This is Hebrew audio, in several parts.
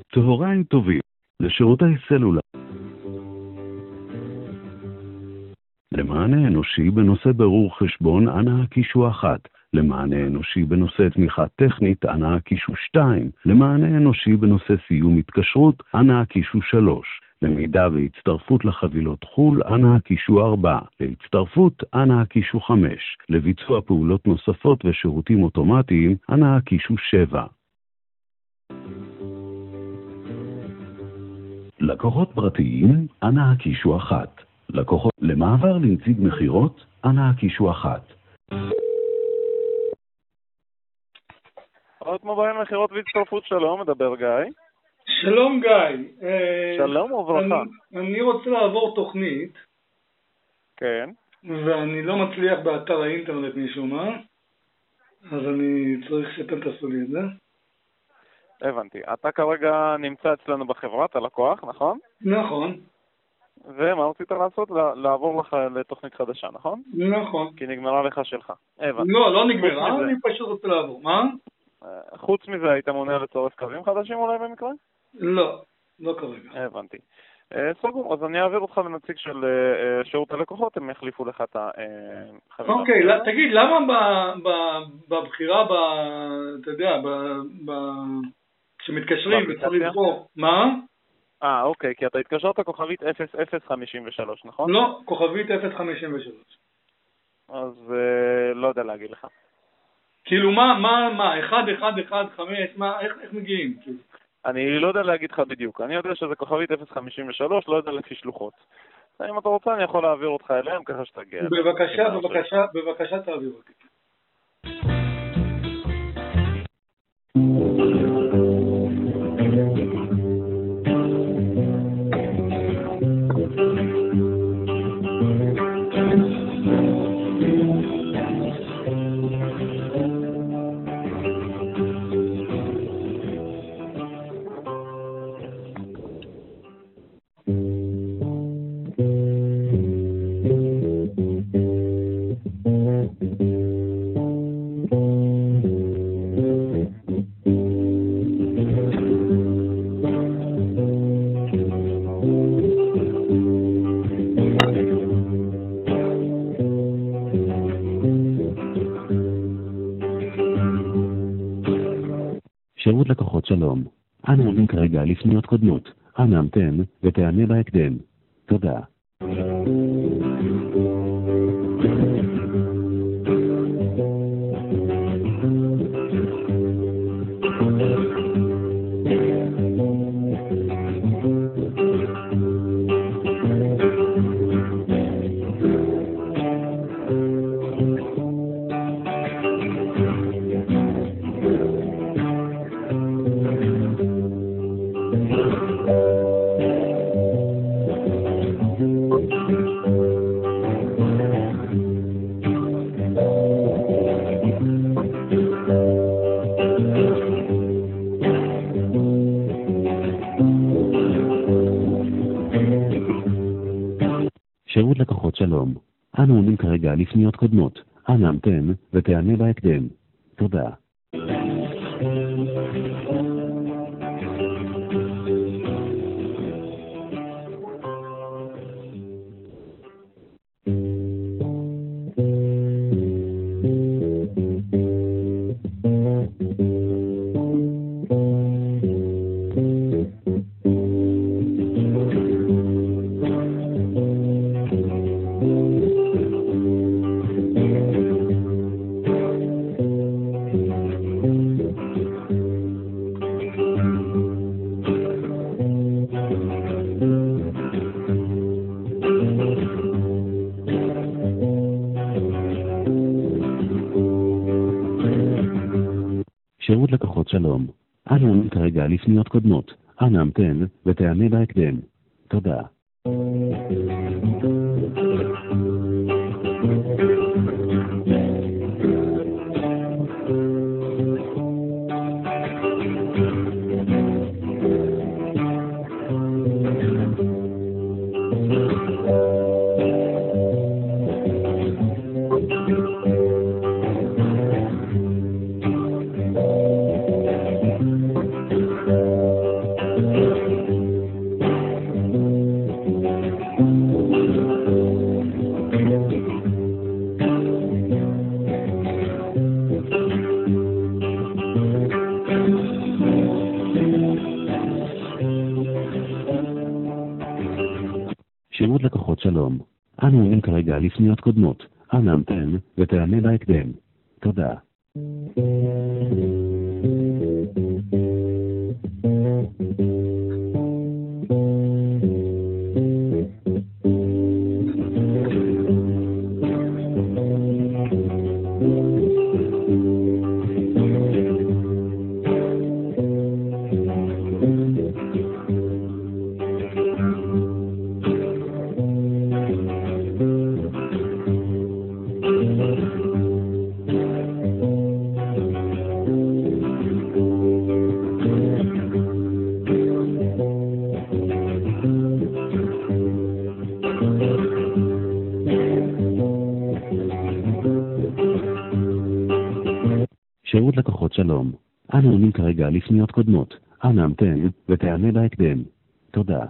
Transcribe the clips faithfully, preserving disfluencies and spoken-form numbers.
צהריים טובים, לשירותי סלולר. למענה אנושי בנושא ברור חשבון, אנא הקישו אחת. למענה אנושי בנושא תמיכה טכנית, אנא הקישו שתיים. למענה אנושי בנושא סיום התקשרות, אנא הקישו שלוש. למידע והצטרפות לחבילות חול, אנא הקישו ארבע. להצטרפות, אנא הקישו חמש. לביצוע פעולות נוספות ושירותים אוטומטיים, אנא הקישו שבע. לקוחות פרטיים, אנא הקישו אחת. לקוחות למעבר לנציג מחירות, אנא הקישו אחת. עוד מובייל מחירות והצטרפות, שלום, מדבר גיא. שלום גיא. שלום וברכה. אני, אני רוצה לעבור תוכנית. כן. ואני לא מצליח באתר האינטרנט משום מה. אז אני צריך שאתם תעשו לי את זה. הבנתי. אתה כרגע נמצא אצלנו בחברת הלקוח, נכון? נכון. ומה רצית לעשות? לעבור לך לתוכנית חדשה, נכון? נכון. כי נגמרה לך שלך. הבנתי. לא, לא נגמרה, אני פשוט רוצה לעבור. מה? חוץ מזה, היית מעוניין לצורף קווים חדשים אולי במקרה? לא, לא כרגע. הבנתי. סגור, אז אני אעביר אותך לנציג של שירות הלקוחות, הם יחליפו לך את החבילה. אוקיי, תגיד, למה בבחירה, אתה יודע, כשמתקשרים וצריך לבחור, מה? אה, אוקיי, כי אתה התקשרת כוכבית אפס אפס חמישים ושלוש, נכון? לא, כוכבית אפס חמישים ושלוש. אז לא יודע להגיד לך. כאילו מה, מה, מה, אחד, אחד, אחד, חמש, מה, איך, איך מגיעים? אני לא יודע להגיד לך בדיוק. אני יודע שזה כוכבית אפס חמישים ושלוש, לא יודע לפי שלוחות. אם אתה רוצה, אני יכול להעביר אותך אליהם ככה שתגיע. בבקשה, בבקשה, בבקשה תעביר אותי. שירות לקוחות שלום. אנו עונים כרגע לפניות קודמות. אנא המתן ותענה בהקדם. תודה. שירות לקוחות שלום. אנו עונים כרגע לפניות קודמות. אנא המתן ותענה בהקדם. תודה. שירות לקוחות שלום. אנו עונים כרגע לפניות קודמות. אנא המתן ותענה בהקדם. תודה. אנו עונים כרגע לפניות קודמות. אנא המתן ותענה בהקדם. תודה. שירות לקוחות שלום. אנו עונים כרגע לפניות קודמות. אנא המתן ותענה בהקדם. תודה.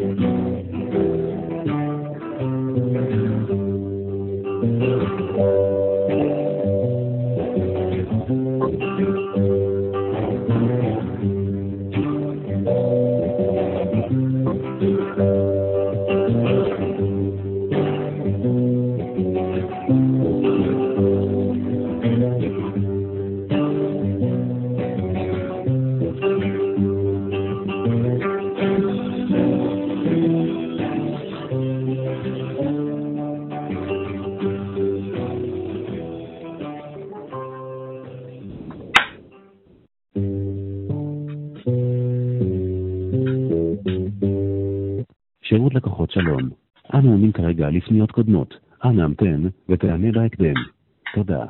שירות לקוחות שלום. אנו עונים כרגע לפניות קודמות. אנא המתן ותענה בהקדם. תודה.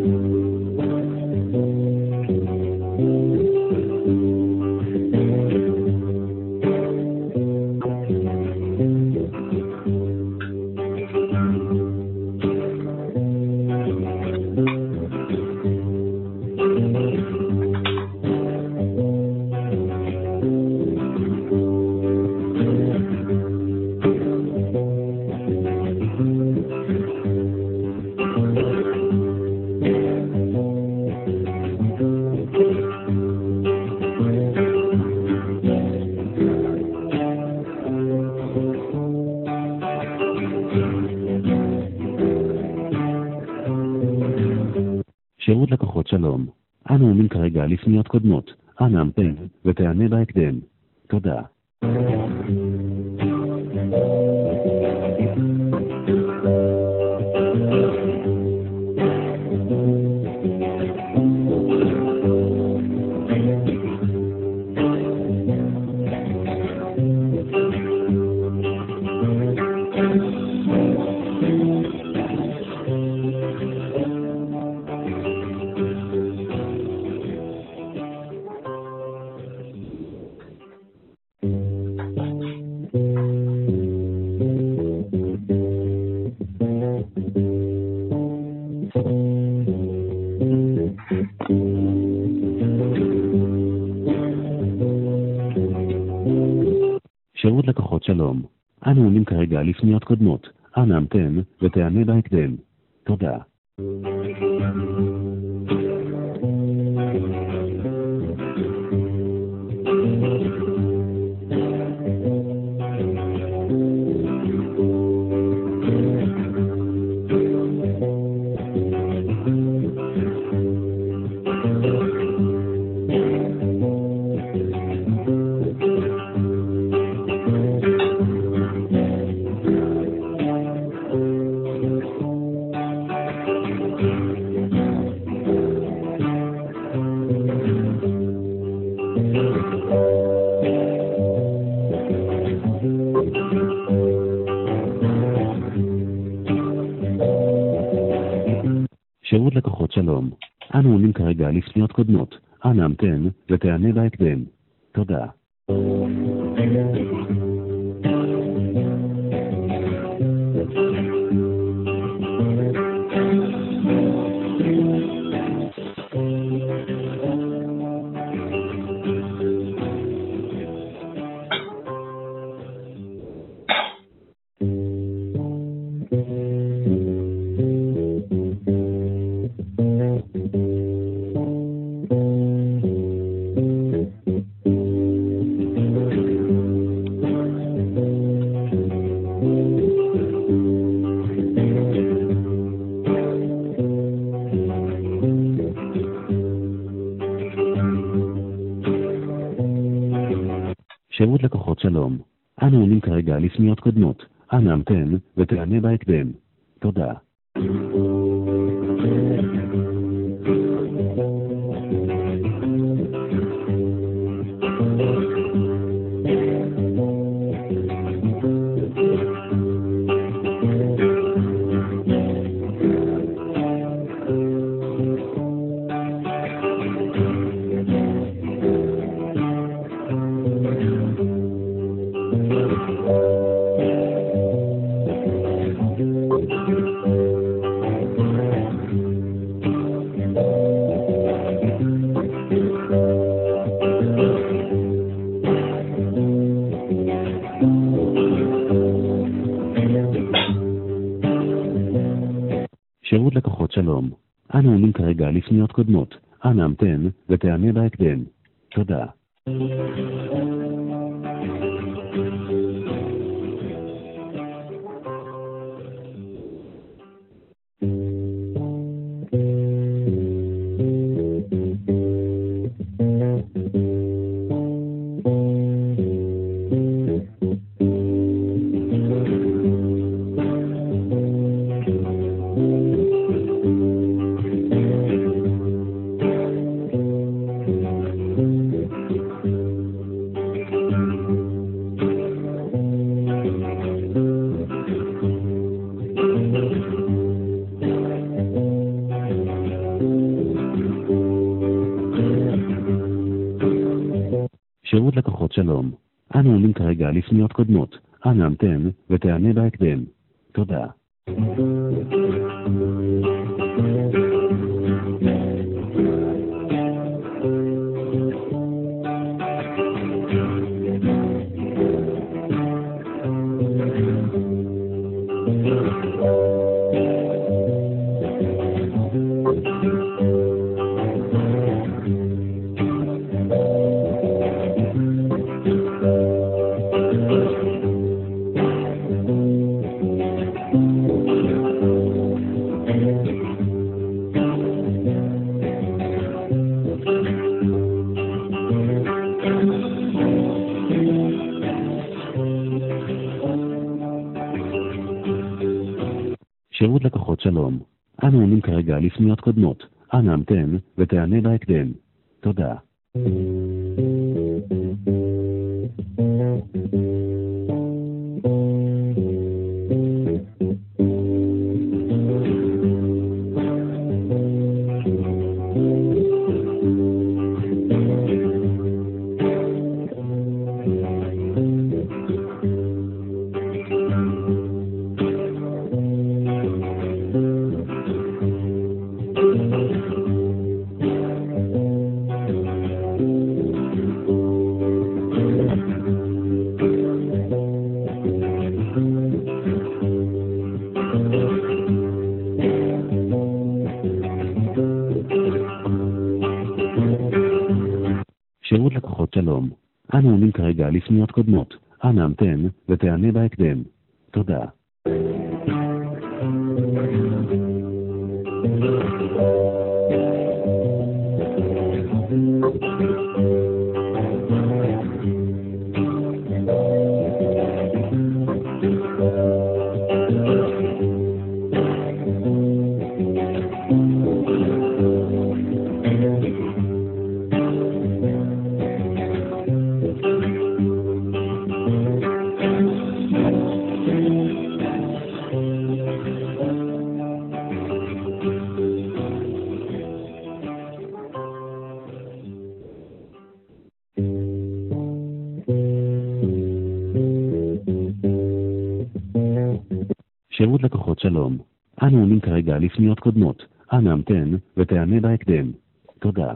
שירות לקוחות שלום. אנו עונים כרגע לפניות קודמות. אנא המתן ותענה בהקדם. תודה. שירות לקוחות שלום. אנו עונים כרגע לפניות קודמות. אנא המתן ותענה בהקדם. תודה. שירות לקוחות שלום. אנו עונים כרגע לפניות קודמות. אנא המתן ותענה בהקדם. תודה. שירות לקוחות שלום. אנו עונים כרגע לפניות קודמות. אנא המתן ותענה בהקדם. תודה. שירות לקוחות שלום. אנו עונים כרגע לפניות קודמות. אנא המתן ותענה בהקדם. תודה. שירות לקוחות שלום. אנו עונים כרגע לפניות קודמות. אנא המתן ותענה בהקדם. תודה. שירות לקוחות שלום. אנו עונים כרגע לפניות קודמות. אנא המתן ותענה בהקדם. תודה. שירות לקוחות שלום. אנו עונים כרגע לפניות קודמות. אנא המתן ותענה בהקדם. תודה. שירות לקוחות שלום. אנו עונים כרגע לפניות קודמות. אנא המתן ותענה בהקדם. תודה.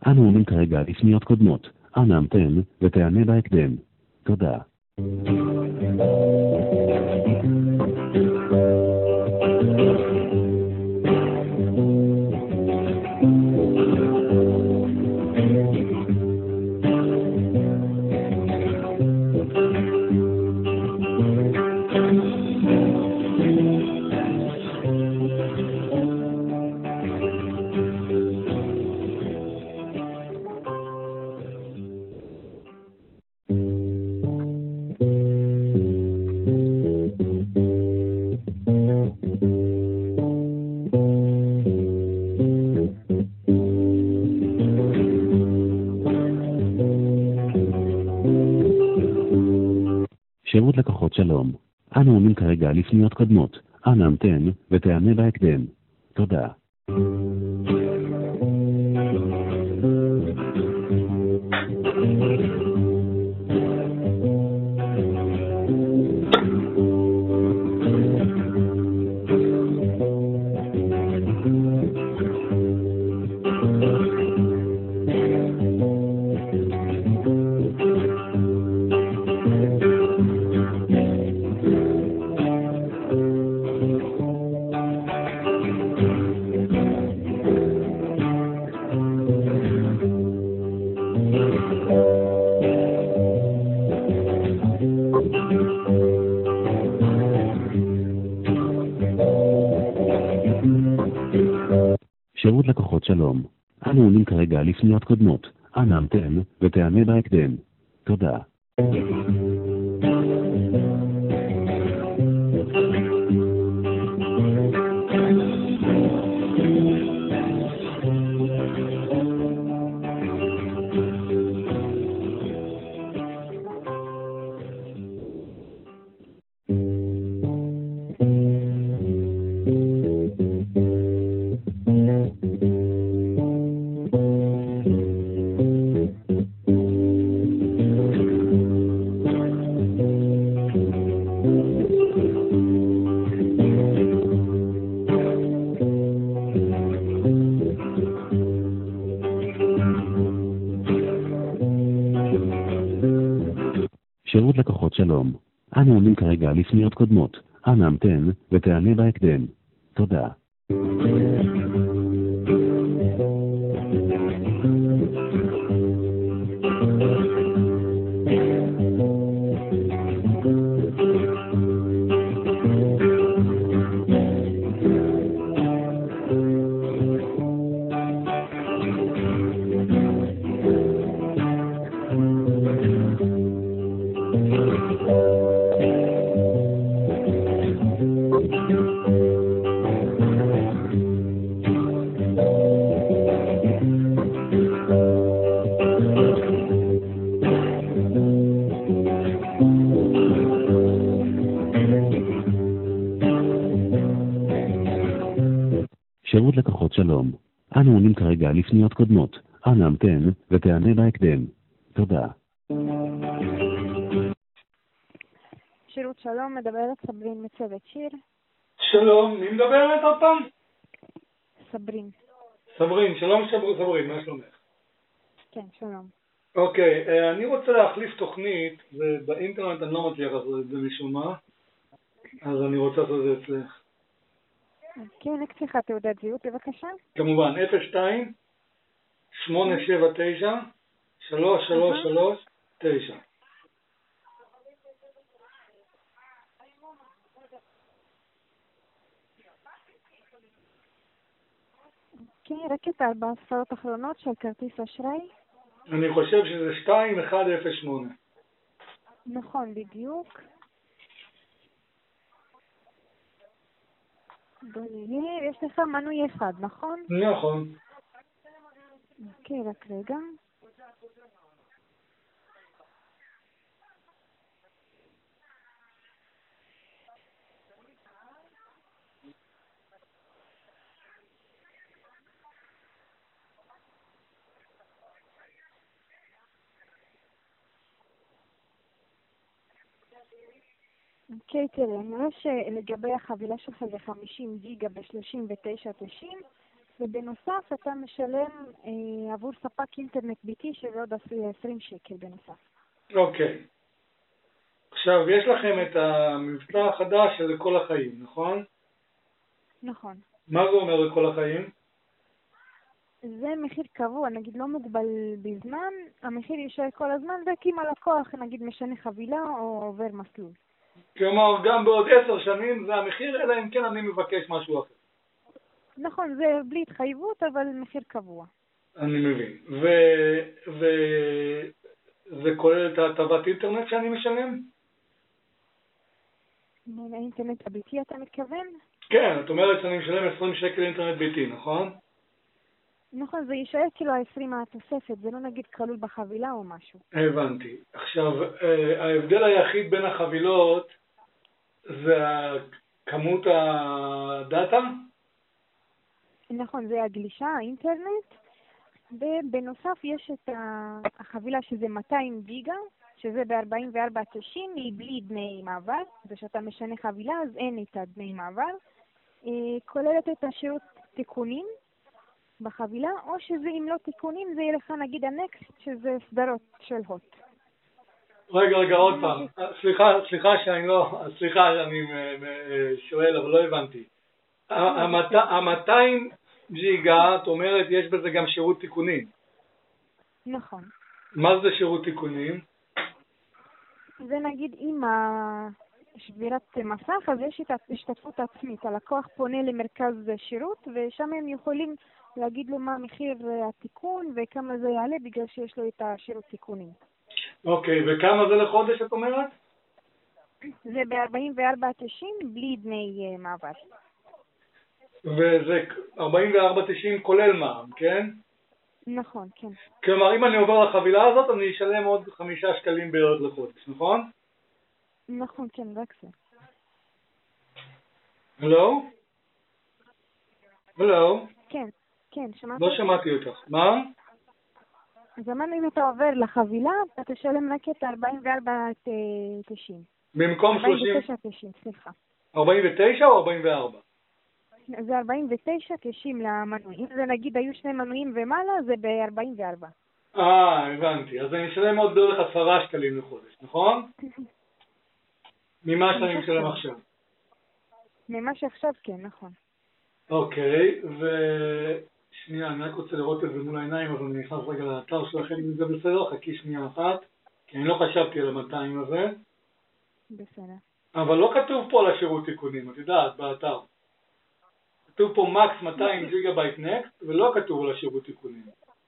אנו עונים כרגע לפניות קודמות. אנא המתן ותענה בהקדם. תודה. שירות לקוחות שלום. אנו עונים כרגע לפניות קודמות. אנא המתן ותענה בהקדם. תודה. שירות לקוחות שלום. אנו עונים כרגע לפניות קודמות. אנא המתן ותענה בהקדם. תודה. שירות לקוחות שלום. אנו עונים כרגע לפניות קודמות. אנא המתן ותענה בהקדם. תודה. שירות לקוחות שלום. אנו עונים כרגע לפניות קודמות. אנא המתן ותענה בהקדם. תודה. שירות שלום, מדברת סברין מצוות שיר. שלום, מי מדברת עוד פעם? סברין. סברין, שלום סברין, מה שלומך? כן, שלום. אוקיי, אני רוצה להחליף תוכנית, ובאינטרנט אני לא מצליח לעשות את זה משום מה, אז אני רוצה לעשות את זה אצלך. כן, רק צריכה תעודת זהות, בבקשה. כמובן, אפס שתיים שמונה שבע תשע שלוש שלוש שלוש תשע. כן, רק את ארבע הספרות האחרונות של כרטיס אשראי. אני חושב שזה שתיים אחת אפס שמונה. נכון, בדיוק. בוא נראה, יש לך מנוי אחד, נכון? נכון. אוקיי, רק רגע. אוקיי, תראה, אני רואה שלגבי החבילה שלך זה חמישים גיגה ב-שלושים ותשע תשעים, ובנוסף אתה משלם אה, עבור ספק אינטרנט ביתי שזה עוד עשרים שקל בנוסף. אוקיי. עכשיו, יש לכם את המבצע החדש של כל החיים, נכון? נכון. מה זה אומר לכל החיים? זה מחיר קבוע, נגיד לא מוגבל בזמן, המחיר יישאר כל הזמן, רק אם הלקוח נגיד משנה חבילה או עובר מסלול. כלומר, גם בעוד עשר שנים זה המחיר, אלא אם כן אני מבקש משהו אחר. נכון, זה בלי התחייבות, אבל מחיר קבוע. אני מבין. וזה כולל את הטבת אינטרנט שאני משלם? האינטרנט הביתי אתה מתכוון? כן, את אומרת שאני משלם עשרים שקל אינטרנט ביתי, נכון? נכון, זה יישאר כאילו ה-עשרים התוספת, זה לא נגיד כלול בחבילה או משהו. הבנתי. עכשיו, ההבדל היחיד בין החבילות זה כמות הדאטה? נכון, זה הגלישה, האינטרנט, ובנוסף יש את החבילה שזה מאתיים גיגה, שזה ב-ארבעים וארבע תשעים, היא בלי דמי מעבר, זה שאתה משנה חבילה אז אין את הדמי מעבר, כוללת את השירות תיקונים בחבילה, או שזה אם לא תיקונים זה יהיה לך נגיד הנקסט שזה סדרות של הוט. רגע, רגע, עוד פעם. סליחה, סליחה שאני לא, סליחה שאני שואל, אבל לא הבנתי. ה-מאתיים ג'יגה, את אומרת, יש בזה גם שירות תיקונים. נכון. מה זה שירות תיקונים? זה נגיד עם שבירת מסך, אז יש את השתתפות עצמית. הלקוח פונה למרכז שירות, ושם הם יכולים להגיד לו מה מחיר התיקון וכמה זה יעלה בגלל שיש לו את השירות תיקונים. אוקיי, וכמה זה לחודש את אומרת? זה ב-ארבעים וארבע תשעים בלי דמי מעבר. וזה ארבעים וארבע תשעים כולל מע"מ, כן? נכון, כן. כלומר, אם אני עובר לחבילה הזאת, אני אשלם עוד חמישה שקלים בערך לחודש, נכון? נכון, כן, רק זה. הלו? הלו? כן, כן, שמעת? לא שמעתי אותך. מה? אז אמרנו אם אתה עובר לחבילה, אתה תשלם רק את ארבעים וארבע תשעים. במקום שלושים... ארבעים ותשע תשעים, סליחה. ארבעים ותשע או ארבעים וארבע? זה ארבעים ותשע תשעים למנויים. זה נגיד היו שני מנויים ומעלה, זה ב-ארבעים וארבע. אה, הבנתי. אז אני משלם עוד בערך עשרה שקלים לחודש, נכון? ממה שאני משלם עכשיו. ממה שעכשיו כן, נכון. אוקיי, ושנייה, אני רק רוצה לראות את זה מול העיניים, אז אני נכנס רגע לאתר שלכם, אם זה בסדר, חכי שנייה אחת, כי אני לא חשבתי על ה-מאתיים הזה. בסדר. אבל לא כתוב פה על השירות תיקונים, את יודעת, באתר. כתוב פה מקס מאתיים ג'יגה בייט נקסט, ולא כתוב על השירות תיקונים.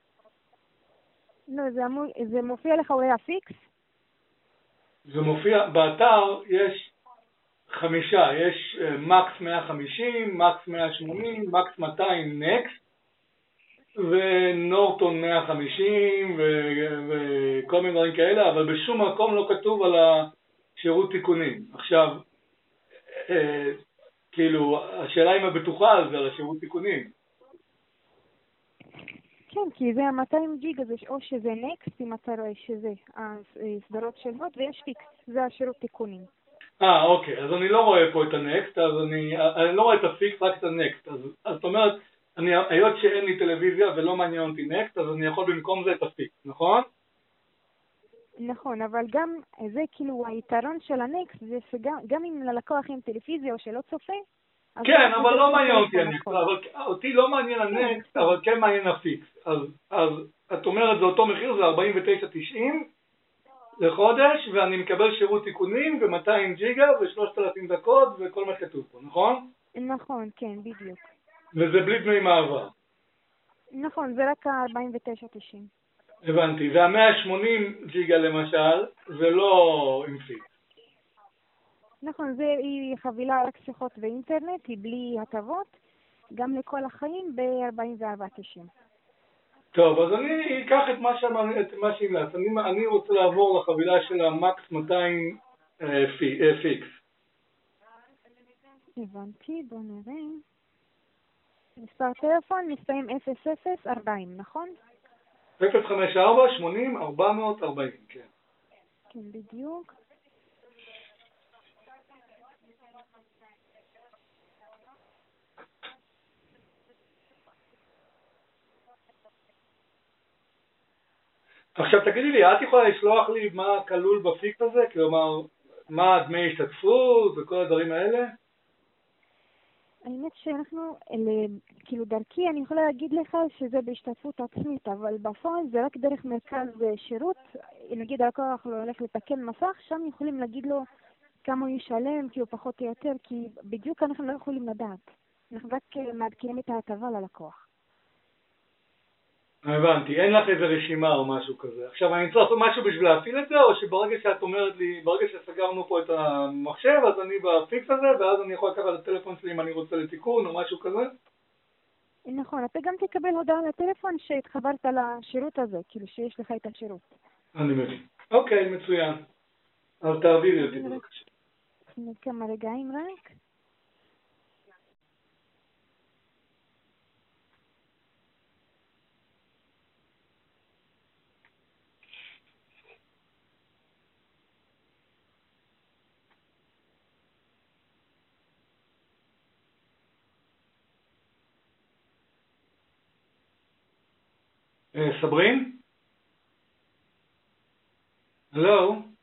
לא, זה, אמור, זה מופיע לך אולי הפיקס? זה מופיע, באתר יש חמישה, יש מקס מאה וחמישים, מקס מאה ושמונים, מקס מאתיים נקסט, ונורטון מאה וחמישים, וכל מיני דברים כאלה, אבל בשום מקום לא כתוב על השירות תיקונים. עכשיו, אה, כאילו, השאלה אם הבטוחה על זה, על השירות תיקונים. כן, כי זה ה-מאתיים גיגה, או שזה נקסט, אם אתה רואה שזה הסדרות של הוט, ויש פיקס, זה השירות תיקונים. אה, אוקיי, אז אני לא רואה פה את הנקסט, אז אני, אני לא רואה את הפיקס, רק את הנקסט. אז, אז זאת אומרת, אני, היות שאין לי טלוויזיה ולא מעניין אותי נקסט, אז אני יכול במקום זה את הפיקס, נכון? נכון, אבל גם זה כאילו היתרון של הנקסט, זה שגם גם אם ללקוח אין טלוויזיה או שלא צופה, כן, אבל לא מעניין אותי הנקסט, אבל אותי לא מעניין הנקסט, אבל כן מעניין הפיקס. אז, אז את אומרת, זה אותו מחיר, זה ארבעים ותשע תשעים לחודש, ואני מקבל שירות תיקונים ו-מאתיים ג'יגה ו-שלושת אלפים דקות וכל מה כתוב פה, נכון? נכון, כן, בדיוק. וזה בלי דמי מעבר. נכון, זה רק ה-ארבעים ותשע תשעים. הבנתי, וה-מאה ושמונים ג'יגה למשל, זה לא עם פיקס. נכון, זה היא חבילה רק שיחות ואינטרנט, היא בלי הטבות, גם לכל החיים ב-ארבעים וארבע תשעים. טוב, אז אני אקח את מה שהמלצת. אני, אני רוצה לעבור לחבילה של המקס מאתיים אה, פי, אה, פיקס. הבנתי, בוא נראה. מספר טלפון מסתיים אפס אפס ארבעים, נכון? אפס חמש ארבע שמונים ארבע מאות ארבעים, כן. כן, בדיוק. עכשיו תגידי לי, את יכולה לשלוח לי מה כלול בפיקס הזה? כלומר, מה דמי השתתפות וכל הדברים האלה? האמת שאנחנו, אלה, כאילו דרכי, אני יכולה להגיד לך שזה בהשתתפות עצמית, אבל בפועל זה רק דרך מרכז שירות. נגיד הלקוח לא הולך לתקן מסך, שם יכולים להגיד לו כמה הוא ישלם, כאילו פחות או יותר, כי בדיוק אנחנו לא יכולים לדעת. אנחנו רק מעדכנים את ההטבה ללקוח. הבנתי, אין לך איזה רשימה או משהו כזה. עכשיו אני צריך לעשות משהו בשביל להפעיל את זה, או שברגע שאת אומרת לי, ברגע שסגרנו פה את המחשב, אז אני בפיקס הזה, ואז אני יכול לקחת את הטלפון שלי אם אני רוצה לתיקון או משהו כזה? נכון, אתה גם תקבל הודעה לטלפון שהתחברת לשירות הזה, כאילו שיש לך את השירות. אני מבין. אוקיי, מצוין. אז תעבירי אותי בבקשה. כמה רגעים רק. סברין? הלו?